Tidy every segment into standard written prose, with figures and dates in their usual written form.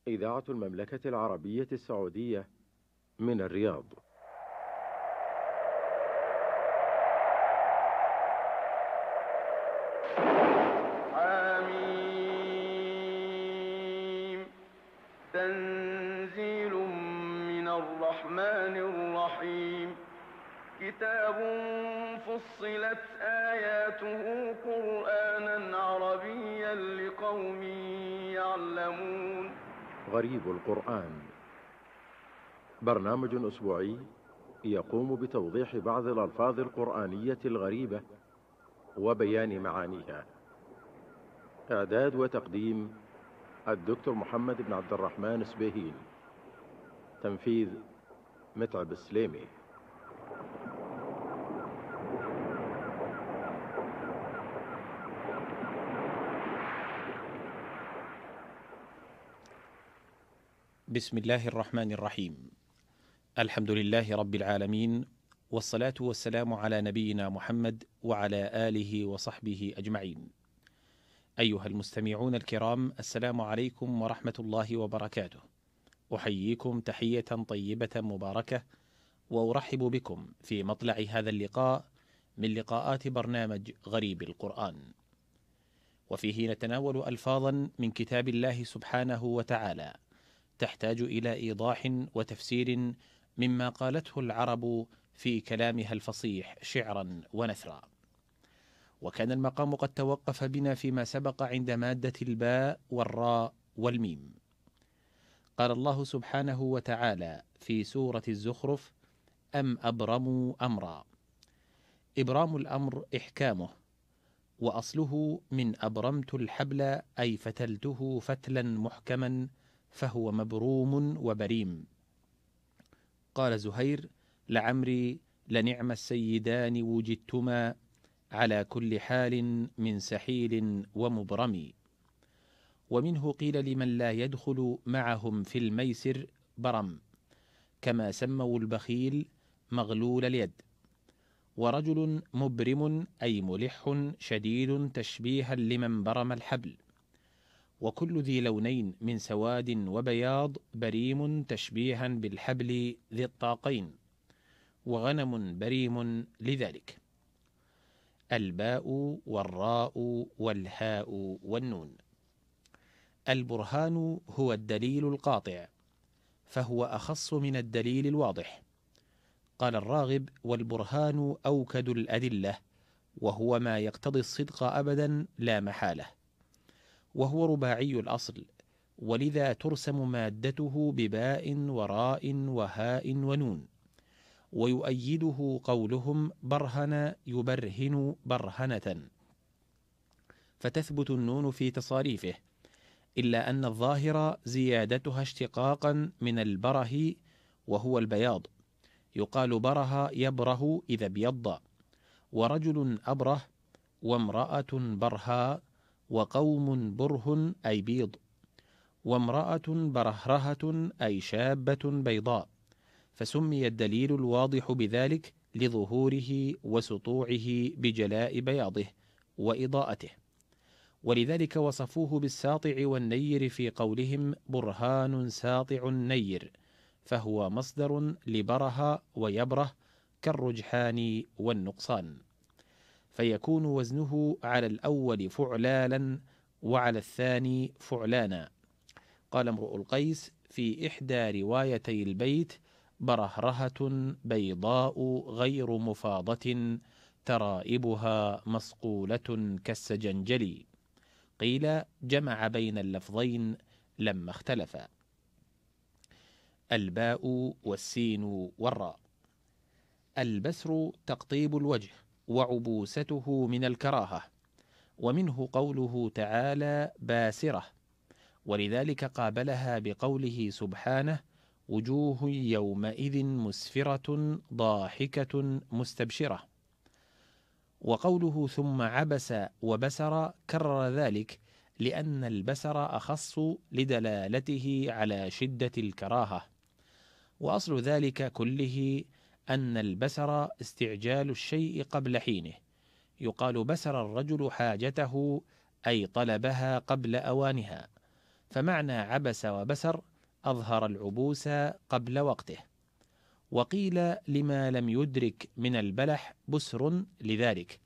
إذاعة المملكة العربية السعودية من الرياض. حميم. تنزيل من الرحمن الرحيم. كتاب فصلت آياته قرآنا عربيا لقوم يعلمون. غريب القرآن، برنامج أسبوعي يقوم بتوضيح بعض الألفاظ القرآنية الغريبة وبيان معانيها. إعداد وتقديم الدكتور محمد بن عبد الرحمن سبيهين. تنفيذ متعب السليمي. بسم الله الرحمن الرحيم. الحمد لله رب العالمين، والصلاة والسلام على نبينا محمد وعلى آله وصحبه أجمعين. أيها المستمعون الكرام، السلام عليكم ورحمة الله وبركاته. أحييكم تحية طيبة مباركة، وأرحب بكم في مطلع هذا اللقاء من لقاءات برنامج غريب القرآن، وفيه نتناول ألفاظا من كتاب الله سبحانه وتعالى تحتاج إلى إيضاح وتفسير مما قالته العرب في كلامها الفصيح شعرا ونثرا. وكان المقام قد توقف بنا فيما سبق عند مادة الباء والراء والميم. قال الله سبحانه وتعالى في سورة الزخرف: أم أبرموا أمرا. إبرام الأمر إحكامه، وأصله من أبرمت الحبل أي فتلته فتلا محكما، فهو مبروم وبريم. قال زهير: لعمري لنعم السيدان وجدتما، على كل حال من سحيل ومبرم. ومنه قيل لمن لا يدخل معهم في الميسر برم، كما سموا البخيل مغلول اليد. ورجل مبرم أي ملح شديد تشبيها لمن برم الحبل. وكل ذي لونين من سواد وبياض بريم تشبيها بالحبل ذي الطاقين، وغنم بريم لذلك. الباء والراء والهاء والنون. البرهان هو الدليل القاطع، فهو أخص من الدليل الواضح. قال الراغب: والبرهان أوكد الأدلة، وهو ما يقتضي الصدق أبدا لا محالة. وهو رباعي الأصل، ولذا ترسم مادته بباء وراء وهاء ونون. ويؤيده قولهم برهن يبرهن برهنة، فتثبت النون في تصاريفه، إلا أن الظاهر زيادتها اشتقاقا من البره، وهو البياض. يقال بره يبره إذا ابيض. ورجل أبره، وامرأة برها، وقوم بره أي بيض، وامرأة برهرهة أي شابة بيضاء. فسمي الدليل الواضح بذلك لظهوره وسطوعه بجلاء بياضه وإضاءته. ولذلك وصفوه بالساطع والنير في قولهم برهان ساطع نير، فهو مصدر لبره ويبره كالرجحان والنقصان. فيكون وزنه على الأول فعلالا، وعلى الثاني فعلانا. قال امرؤ القيس في إحدى روايتي البيت: برهرهة بيضاء غير مفاضة، ترائبها مصقولة كالسجنجل. قيل جمع بين اللفظين لما اختلفا. الباء والسين والراء. البسر تقطيب الوجه، وعبوسته من الكراهة، ومنه قوله تعالى باسرة، ولذلك قابلها بقوله سبحانه: وجوه يومئذ مسفرة ضاحكة مستبشرة. وقوله ثم عبس وبسر كرر ذلك، لأن البسر أخص لدلالته على شدة الكراهة. وأصل ذلك كله أن البسر استعجال الشيء قبل حينه. يقال بسر الرجل حاجته، أي طلبها قبل أوانها، فمعنى عبس وبسر أظهر العبوس قبل وقته. وقيل لما لم يدرك من البلح بسر لذلك.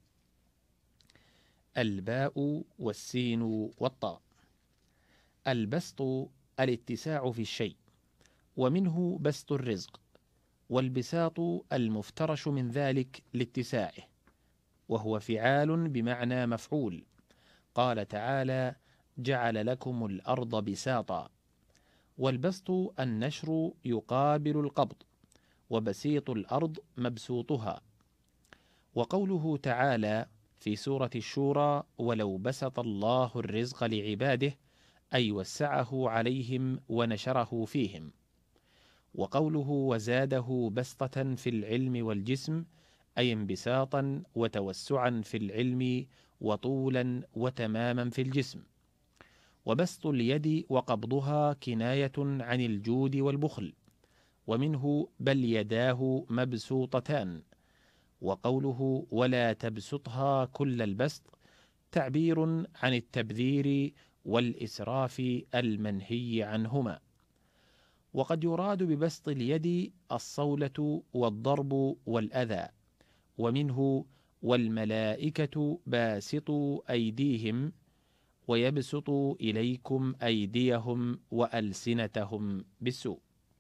الباء والسين والطاء. البسط الاتساع في الشيء، ومنه بسط الرزق، والبساط المفترش من ذلك لاتساعه، وهو فعال بمعنى مفعول. قال تعالى: جعل لكم الأرض بساطا. والبسط النشر يقابل القبض، وبسيط الأرض مبسوطها. وقوله تعالى في سورة الشورى: ولو بسط الله الرزق لعباده، أي وسعه عليهم ونشره فيهم. وقوله وزاده بسطة في العلم والجسم، أي انبساطا وتوسعا في العلم وطولا وتماما في الجسم. وبسط اليد وقبضها كناية عن الجود والبخل، ومنه بل يداه مبسوطتان. وقوله ولا تبسطها كل البسط تعبير عن التبذير والإسراف المنهي عنهما. وقد يراد ببسط اليد الصولة والضرب والأذى. ومنه والملائكة باسطوا أيديهم ويبسط إليكم أيديهم وألسنتهم بالسوء.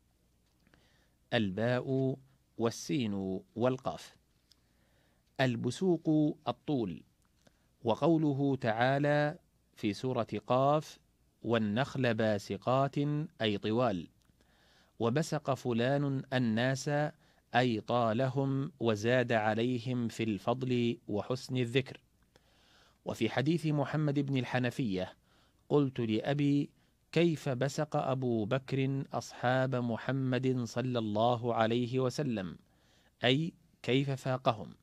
الباء والسين والقاف. البسوق الطول. وقوله تعالى في سورة قاف: والنخل باسقات أي طوال. وبسق فلان الناس أي طالهم وزاد عليهم في الفضل وحسن الذكر. وفي حديث محمد بن الحنفية: قلت لأبي: كيف بسق أبو بكر أصحاب محمد صلى الله عليه وسلم؟ أي كيف فاقهم.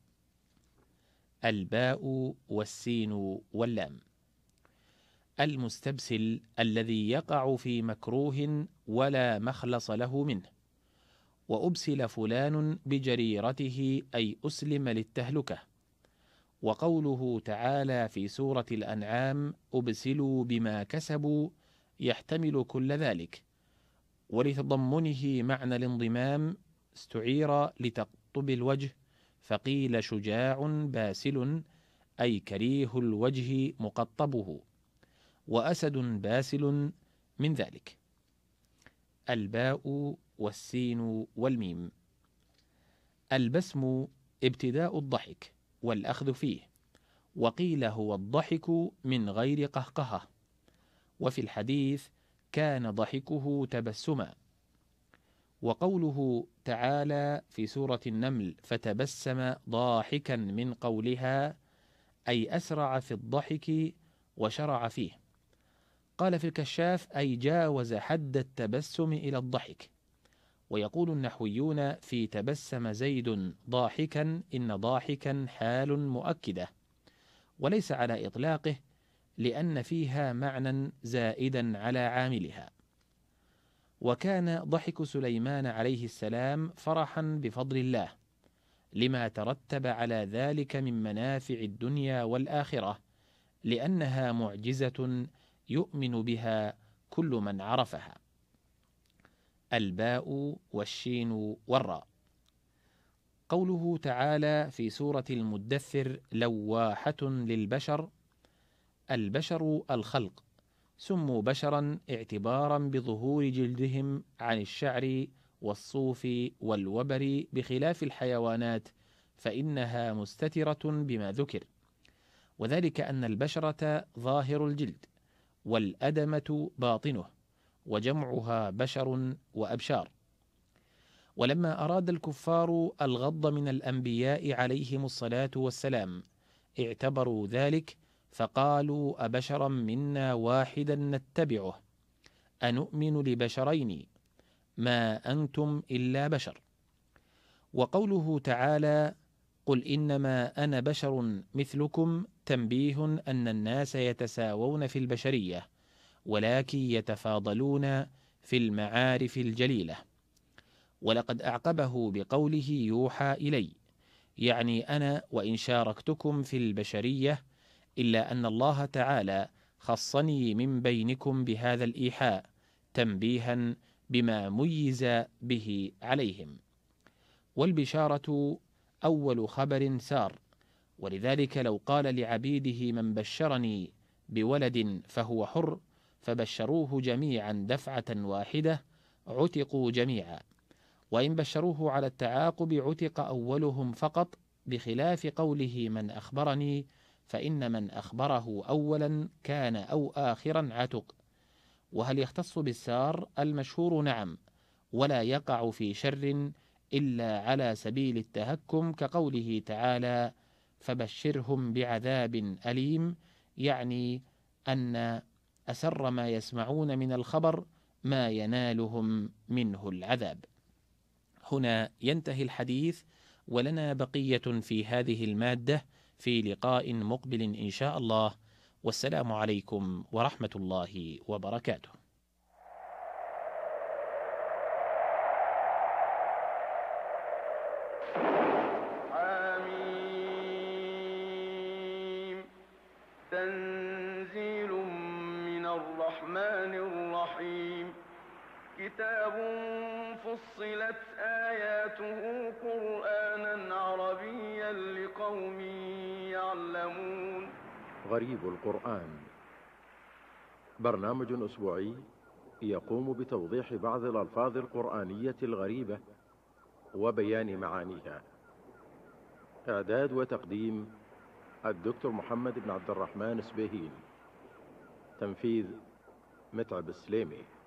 الباء والسين واللام. المستبسل الذي يقع في مكروه ولا مخلص له منه. وأبسل فلان بجريرته أي أسلم للتهلكة. وقوله تعالى في سورة الأنعام: أبسلوا بما كسبوا يحتمل كل ذلك. ولتضمنه معنى الانضمام استعير لتقطب الوجه، فقيل شجاع باسل أي كريه الوجه مقطبه، وأسد باسل من ذلك. الباء والسين والميم. البسم ابتداء الضحك والأخذ فيه، وقيل هو الضحك من غير قهقهة. وفي الحديث: كان ضحكه تبسما. وقوله تعالى في سورة النمل: فتبسم ضاحكا من قولها، أي أسرع في الضحك وشرع فيه. قال في الكشاف: أي جاوز حد التبسم إلى الضحك. ويقول النحويون في تبسم زيد ضاحكا إن ضاحكا حال مؤكدة، وليس على إطلاقه، لأن فيها معنى زائدا على عاملها. وكان ضحك سليمان عليه السلام فرحا بفضل الله، لما ترتب على ذلك من منافع الدنيا والآخرة، لأنها معجزة يؤمن بها كل من عرفها. الباء والشين والراء. قوله تعالى في سورة المدثر: لواحة للبشر. البشر الخلق، سموا بشرا اعتبارا بظهور جلدهم عن الشعر والصوف والوبر، بخلاف الحيوانات فإنها مستترة بما ذكر، وذلك أن البشرة ظاهر الجلد، والأدمة باطنه، وجمعها بشر وأبشار. ولما أراد الكفار الغض من الأنبياء عليهم الصلاة والسلام اعتبروا ذلك، فقالوا: أبشرا منا واحدا نتبعه أنؤمن لبشرين ما أنتم إلا بشر. وقوله تعالى: قل إنما أنا بشر مثلكم، تنبيه أن الناس يتساوون في البشرية، ولكن يتفاضلون في المعارف الجليلة. ولقد أعقبه بقوله: يوحى إلي، يعني أنا وإن شاركتكم في البشرية، إلا أن الله تعالى خصني من بينكم بهذا الإيحاء تنبيها بما ميز به عليهم. والبشارة أول خبر سار، ولذلك لو قال لعبيده من بشرني بولد فهو حر فبشروه جميعا دفعة واحدة عتقوا جميعا، وإن بشروه على التعاقب عتق أولهم فقط، بخلاف قوله من أخبرني، فإن من أخبره أولا كان أو آخرا عتق. وهل يختص بالسار؟ المشهور نعم، ولا يقع في شر إلا على سبيل التهكم، كقوله تعالى فبشرهم بعذاب أليم، يعني أن أسر ما يسمعون من الخبر ما ينالهم منه العذاب. هنا ينتهي الحديث، ولنا بقية في هذه المادة في لقاء مقبل إن شاء الله، والسلام عليكم ورحمة الله وبركاته. حميم. تنزيل من الرحمن الرحيم. كتاب فصلت آياته قرآنا عربيا لقوم يعلمون. غريب القرآن، برنامج أسبوعي يقوم بتوضيح بعض الألفاظ القرآنية الغريبة وبيان معانيها. إعداد وتقديم الدكتور محمد بن عبد الرحمن سبيهين. تنفيذ متعب السليمي.